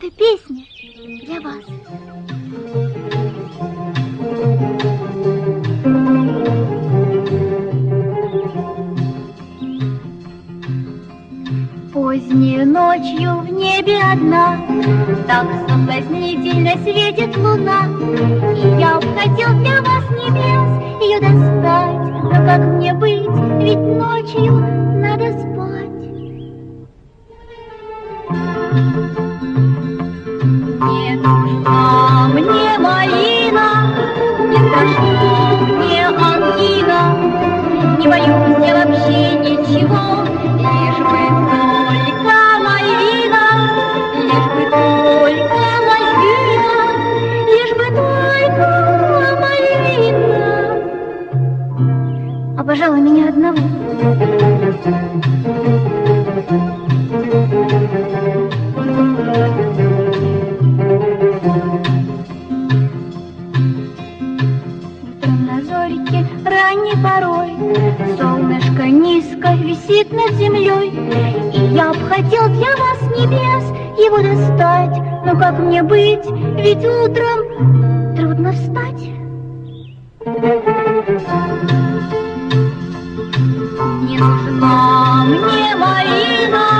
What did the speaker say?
Эта песня для вас. Поздней ночью в небе одна, так соблазнительно светит луна. И я б хотел для вас небес ее достать, но как мне быть, ведь ночью надо спать. Не нужна мне малина, не страшна мне ангина, не боюсь я вообще ничего, лишь бы только малина, лишь бы только малина, лишь бы только малина. А пожалуй, меня одного. Ранней порой солнышко низко висит над землей, и я б хотел для вас небес его достать, но как мне быть, ведь утром трудно встать. Не нужна мне малина,